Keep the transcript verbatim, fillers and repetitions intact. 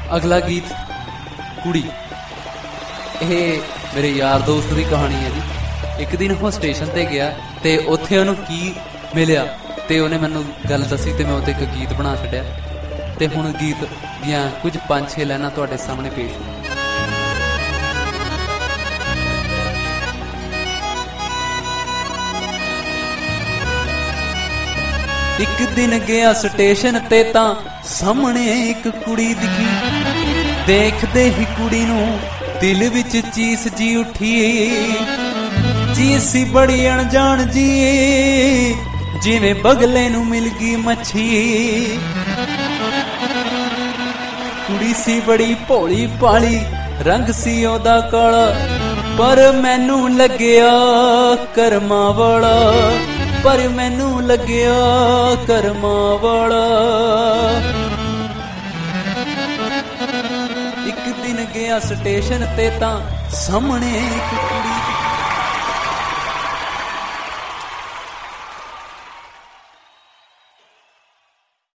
ਅਗਲਾ ਗੀਤ ਕੁੜੀ। ਇਹ ਮੇਰੇ ਯਾਰ ਦੋਸਤ ਦੀ ਕਹਾਣੀ ਹੈ ਜੀ। ਇੱਕ ਦਿਨ ਉਹ ਸਟੇਸ਼ਨ 'ਤੇ ਗਿਆ ਅਤੇ ਉੱਥੇ ਉਹਨੂੰ ਕੀ ਮਿਲਿਆ ਅਤੇ ਉਹਨੇ ਮੈਨੂੰ ਗੱਲ ਦੱਸੀ ਅਤੇ ਮੈਂ ਉਹਤੇ ਇੱਕ ਗੀਤ ਬਣਾ ਛੱਡਿਆ। ਅਤੇ ਹੁਣ ਗੀਤ ਦੀਆਂ ਕੁਝ ਪੰਜ ਛੇ ਲਾਈਨਾਂ ਤੁਹਾਡੇ ਸਾਹਮਣੇ ਪੇਸ਼ ਨੇ। ਇੱਕ ਦਿਨ ਗਿਆ ਸਟੇਸ਼ਨ ਤੇ ਤਾਂ ਸਾਹਮਣੇ ਇੱਕ ਕੁੜੀ ਦਿਖੀ। ਦੇਖਦੇ ਹੀ ਕੁੜੀ ਨੂੰ ਦਿਲ ਵਿੱਚ ਚੀਸ ਜੀ ਉੱਠੀ। ਚੀਸ ਸੀ ਬੜੀ ਅਣਜਾਣ ਜੀ, ਜਿਵੇਂ ਬਗਲੇ ਨੂੰ ਮਿਲ ਗਈ ਮੱਛੀ। ਕੁੜੀ ਸੀ ਬੜੀ ਭੋਲੀ ਭਾਲੀ, ਰੰਗ ਸੀ ਉਹਦਾ ਕਾਲਾ, ਪਰ ਮੈਨੂੰ ਲੱਗਿਆ ਕਰਮਾਂ ਵਾਲਾ, ਪਰ ਮੈਨੂੰ ਲੱਗਿਆ ਕਰਮਾਂ ਵਾਲਾ। ਇੱਕ ਦਿਨ ਗਿਆ ਸਟੇਸ਼ਨ ਤੇ ਤਾਂ ਸਾਹਮਣੇ ਇੱਕ ਕੁੜੀ